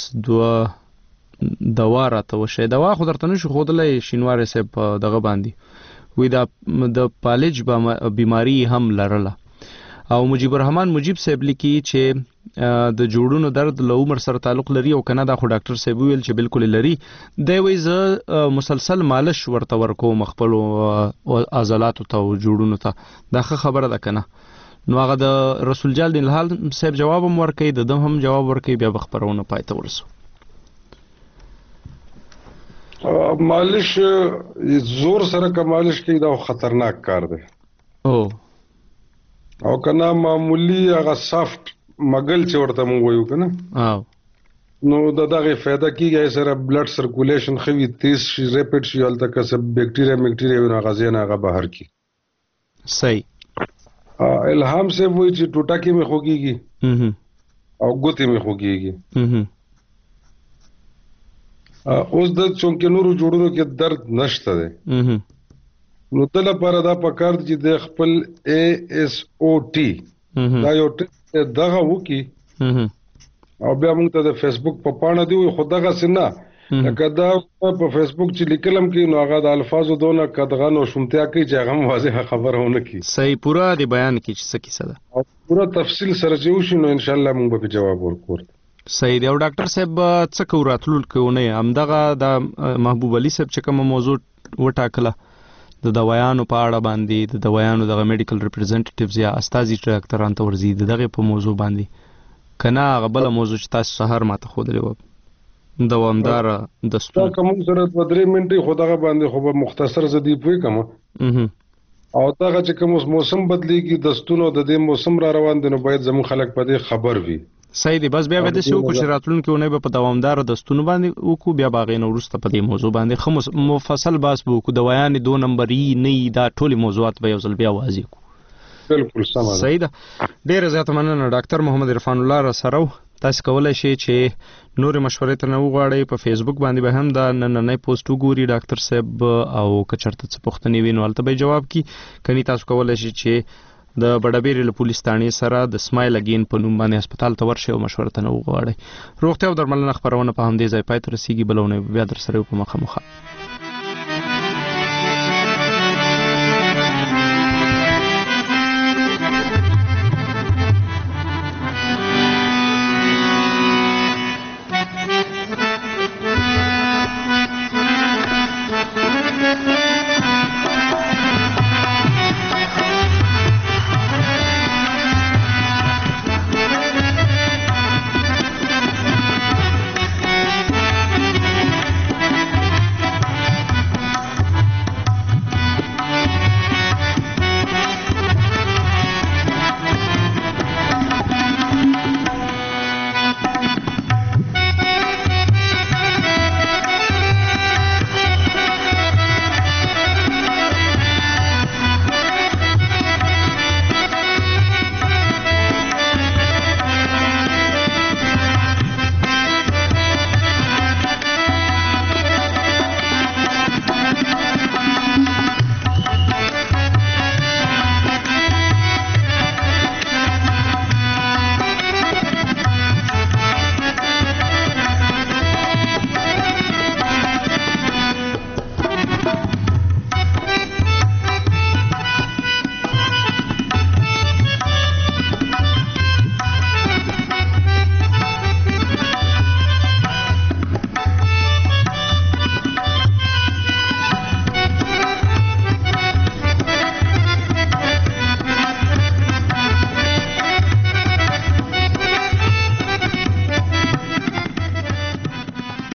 دوا راته وشي. دوا خو درته نشو ښودلی شینواری صاحب دغه باندې وی دا د پالج بیماری هم لرله. او مجیب الرحمن مجیب صاحب لیکي چې د جوړونو درد له عمر سره تعلق لري او کنه دا خو ډاکټر صاحب ویل چې بالکل لري. دی وی زه مسلسل مالش ورته ورکوم خپل عضلاتو ته او جوړونو ته. دا خبره ده کنه. نو هغه د رسول جال دین الحال صاحب جواب هم ورکړي د دم هم جواب ورکړي بیا بخبرونه پاتې ورسو. مالش زور سره که مالش کوي دا خطرناک کار دی. او کنه معمولی هغه سافت مګل چې ورته مونږ وایو کنه نو دغه فایده کیږي سره بلډ سرکولیشن خوي تیز شي ریپټ شي الته که بکټیریا نه غزين هغه بهر کی. صحیح. الهام سے وایي چې ټوټه کې مې خوږيږي او ګوتې مې خوږيږي. اوس د چونکې نورو جوړونو کې درد نشته دی نو تل لپاره دا پکار چې د خپل ASOT دا یو دغه وکی او بیا موږ ته د فیسبوک په پاڼه دی خو دغه سنه لکه دا په فیسبوک چې لیکلم کې نو هغه د الفاظو دونه قدغن او شومتیا کوي چې هغه واضحه خبرونه کوي. صحیح. پورا دی بیان کې چې څه کیسه ده او پورا تفصیل سره چې وشي نو ان شاء الله موږ به جواب ورکړو. صحیح دی. او ډاکټر صاحب څه کو راتلل کوونه همدغه د محبوب علي صاحب چې کوم موضوع وټاکله د دوايانو په اړه باندې د دوايانو دغه میډیکل ریپرزنټیټیوز یا استازي ډاکټران ته ورزي دغه په موضوع باندې کنه غبل موضوع چې تاسو سحر ماته خو درې دوامدار دستور کوم سره په 3 منټي خو دغه باندې خو مختصر زدي پوي کوم او دغه چې کوم موسم بدليږي دستونو د دې موسم را روان دي نو باید زمو خلک په دې خبر وي. صحیح دی. بس بیا به د سیو کو چې راتلونکي ونه په دوامدار دستونو باندې وکړو، بیا باغې نو وروسته په دې موضوع باندې خو مفصل بحث وکړو. دوايان 2 نمبرې نه دا ټول موضوعات به یو ځل بیا واضح کو. بالکل سم ده. صحیح ده. ډېر زیات مننه ډاکټر محمد عرفان الله را سره. تاسو کولای شئ چې نور مشورې ته نو غواړئ په فیسبوک باندې به هم دا نننۍ پوسټ وګوري ډاکټر صاحب، او که چېرته څه پوښتنې وي نو هلته به جواب کړي. کني تاسو کولای شئ چې د بډابېرې له پولیس تانې سره د سمایل اګین په نوم باندې هسپتال ته ورشئ او مشوره ته نو غواړئ. روغتیا او درملنه خپرونه په همدې ځای پای ته رسیږي. بلونه بیا در سره په مخه